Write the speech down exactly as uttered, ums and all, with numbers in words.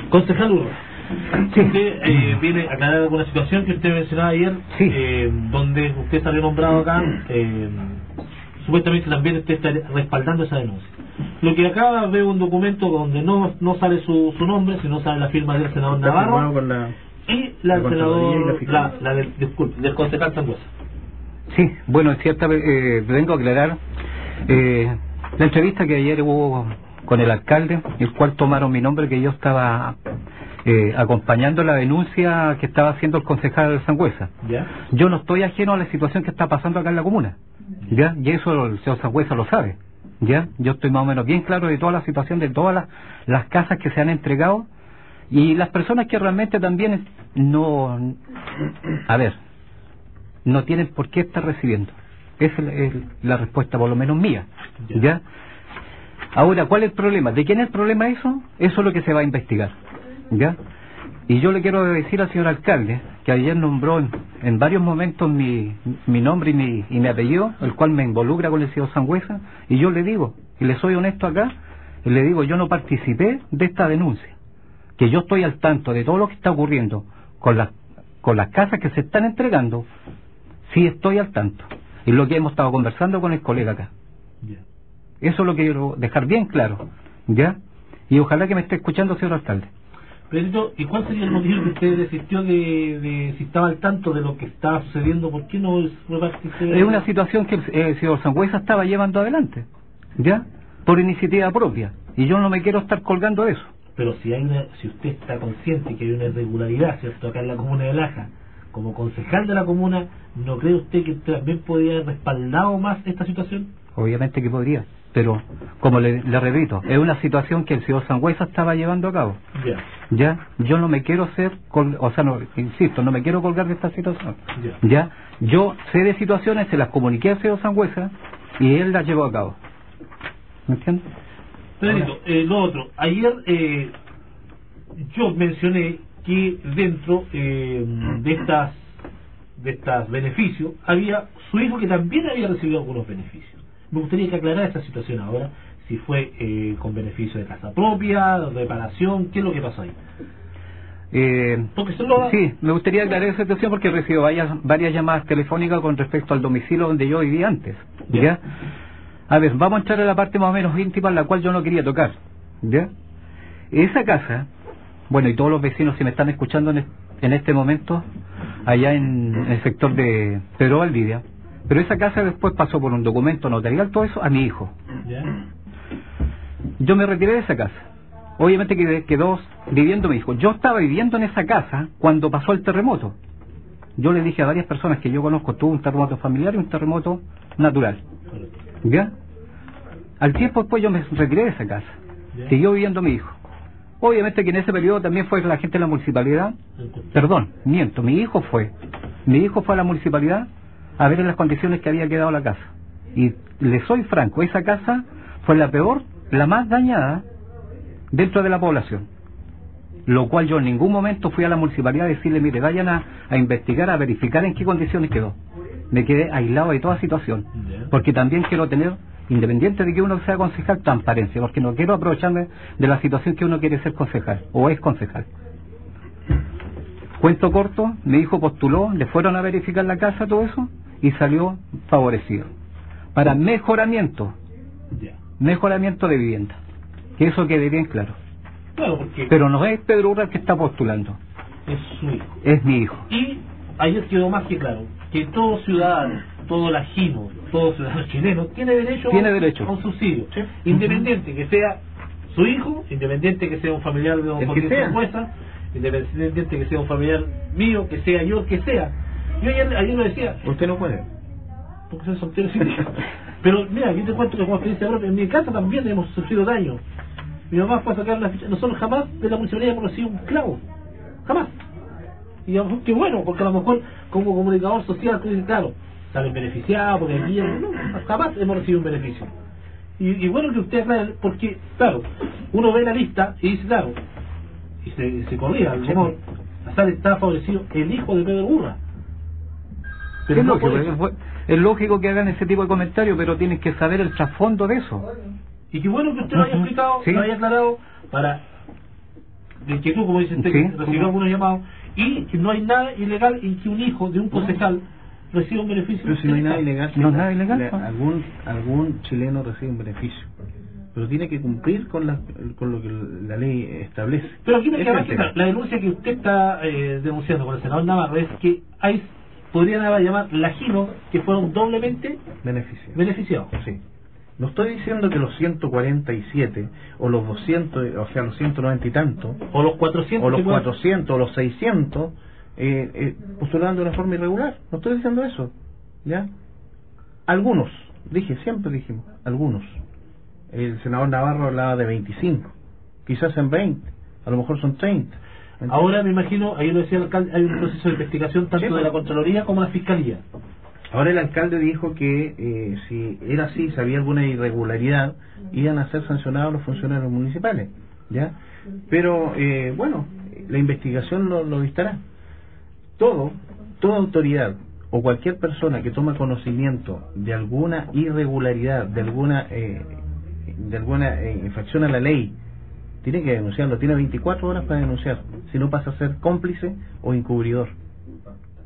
Concejal Urra, sí. Usted eh, viene a aclarar alguna situación que usted mencionaba ayer, sí. eh, donde usted salió nombrado acá, eh, supuestamente también usted está respaldando esa denuncia. Lo que acaba de ver un documento donde no no sale su, su nombre, sino sale la firma del senador Navarro con la, y la del senador, la, la, la del, disculpe, del concejal Sangüesa. Sí, bueno, es cierto, eh, vengo a aclarar eh, la entrevista que ayer hubo con el alcalde, el cual tomaron mi nombre, que yo estaba eh, acompañando la denuncia que estaba haciendo el concejal Sangüesa. ¿Ya? Yo no estoy ajeno a la situación que está pasando acá en la comuna, ¿ya? Y eso el señor Sangüesa lo sabe, ¿ya? Yo estoy más o menos bien claro de toda la situación, de todas las, las casas que se han entregado y las personas que realmente también no, a ver, no tienen por qué estar recibiendo. Esa es la respuesta, por lo menos mía, ¿ya? ¿Ya? Ahora, ¿cuál es el problema? ¿De quién es el problema eso? Eso es lo que se va a investigar, ¿ya? Y yo le quiero decir al señor alcalde que ayer nombró en, en varios momentos mi, mi nombre y mi, y mi apellido, el cual me involucra con el señor Sangüesa, y yo le digo, y le soy honesto acá, y le digo, yo no participé de esta denuncia, que yo estoy al tanto de todo lo que está ocurriendo con las, con las casas que se están entregando, sí estoy al tanto, y lo que hemos estado conversando con el colega acá. Yeah. Eso es lo que quiero dejar bien claro, ¿ya? Y ojalá que me esté escuchando, señor alcalde. Pero, ¿y cuál sería el motivo que usted desistió de, de si estaba al tanto de lo que estaba sucediendo? ¿Por qué no fue participar? Es una situación que el, el señor Sangüesa estaba llevando adelante, ¿ya? Por iniciativa propia. Y yo no me quiero estar colgando de eso. Pero si hay una, si usted está consciente que hay una irregularidad, ¿cierto?, acá en la comuna de Laja, como concejal de la comuna, ¿no cree usted que también podría haber respaldado más esta situación? Obviamente que podría, pero como le, le repito, es una situación que el señor Sangüesa estaba llevando a cabo. Ya. Ya, yo no me quiero hacer, col, o sea, no, insisto, no me quiero colgar de esta situación. Ya. Ya, yo sé de situaciones, se las comuniqué al señor Sangüesa y él las llevó a cabo. ¿Me entiendes? Pedrito, eh, lo otro, ayer eh, yo mencioné que dentro eh, de estas de estos beneficios había su hijo que también había recibido algunos beneficios. Me gustaría que aclarara esta situación ahora, si fue eh, con beneficio de casa propia, de reparación, ¿qué es lo que pasó ahí? Eh, lo... Sí, me gustaría aclarar esa situación porque recibo varias, varias llamadas telefónicas con respecto al domicilio donde yo vivía antes. ¿Ya? ¿Ya? A ver, vamos a entrar a la parte más o menos íntima en la cual yo no quería tocar. ¿Ya? Esa casa, bueno, y todos los vecinos que me están escuchando en, en este momento, allá en, en el sector de Pedro Valdivia, pero esa casa después pasó por un documento notarial, todo eso, a mi hijo. ¿Ya? Yo me retiré de esa casa. Obviamente que quedó viviendo mi hijo. Yo estaba viviendo en esa casa cuando pasó el terremoto. Yo le dije a varias personas que yo conozco, tuvo un terremoto familiar y un terremoto natural. ¿Ya? Al tiempo después yo me retiré de esa casa. ¿Ya? Siguió viviendo mi hijo. Obviamente que en ese periodo también fue la gente de la municipalidad. Perdón, miento, mi hijo fue. Mi hijo fue a la municipalidad a ver en las condiciones que había quedado la casa. Y le soy franco, esa casa fue la peor, la más dañada dentro de la población. Lo cual yo en ningún momento fui a la municipalidad a decirle, mire, vayan a, a investigar, a verificar en qué condiciones quedó. Me quedé aislado de toda situación. Porque también quiero tener, independiente de que uno sea concejal, transparencia, porque no quiero aprovecharme de la situación que uno quiere ser concejal, o es concejal. Cuento corto, mi hijo postuló, le fueron a verificar la casa, todo eso, y salió favorecido. Para mejoramiento, mejoramiento de vivienda. Que eso quede bien claro. Claro, porque pero no es Pedro Urra el que está postulando. Es su hijo. Es mi hijo. Y ayer quedó más que claro que todo ciudadano, todo lajino, todo ciudadano chileno tiene derecho, tiene derecho. a un subsidio. ¿Sí? Independiente que sea su hijo, independiente que sea un familiar de don Joaquín Sangüesa, independiente que sea un familiar mío, que sea yo, que sea. Yo ayer, ayer lo decía. Usted no puede. Porque soy soltero sin hijo. Pero mira, yo te cuento que como experiencia propia, en mi casa también hemos sufrido daño. Mi mamá fue a sacar la ficha. Nosotros jamás de la municipalidad hemos recibido un clavo. Jamás. Y a lo mejor, qué bueno, porque a lo mejor como comunicador social, tú dices, claro, salen beneficiados, porque aquí no, jamás hemos recibido un beneficio. Y, y bueno que usted aclare, porque, claro, uno ve la lista y dice, claro, y se, se corría, a lo mejor sale, está favorecido el hijo de Pedro Urra. Pero es, no lógico, es lógico que hagan ese tipo de comentarios, pero tienen que saber el trasfondo de eso. Y qué bueno que usted lo haya explicado, ¿sí? Lo haya aclarado, para de inquietud, como dice usted, Sí, que recibió ¿cómo? algunos llamados, y que no hay nada ilegal en que un hijo de un concejal reciba un beneficio. Pero si no hay nada ilegal, No hay nada ilegal, le- pues. algún algún chileno recibe un beneficio, pero tiene que cumplir con la con lo que la ley establece. Pero aquí me Ese queda es más el que tema. claro, la denuncia que usted está eh, denunciando con el senador Navarro es que hay, podrían haber llamar lajinos que fueron doblemente Beneficio. beneficiados. Sí. No estoy diciendo que los ciento cuarenta y siete o los doscientos, o sea, los ciento noventa y tantos, O los cuatrocientos. o los que puedan- cuatrocientos o los seiscientos eh, eh, postulaban de una forma irregular. No estoy diciendo eso, ¿ya? Algunos, dije, siempre dijimos, algunos. El senador Navarro hablaba de veinticinco, quizás en veinte, a lo mejor son treinta. ¿entiendes? Ahora me imagino, ahí lo decía el alcalde, hay un proceso de investigación tanto Sí, de la pues. Contraloría como de la Fiscalía. Ahora el alcalde dijo que eh, si era así, si había alguna irregularidad, iban a ser sancionados los funcionarios municipales, ¿ya? Pero, eh, bueno, la investigación lo, lo dictará. Todo, toda autoridad o cualquier persona que toma conocimiento de alguna irregularidad, de alguna eh, de alguna eh, infracción a la ley, tiene que denunciarlo, tiene veinticuatro horas para denunciar, si no pasa a ser cómplice o encubridor.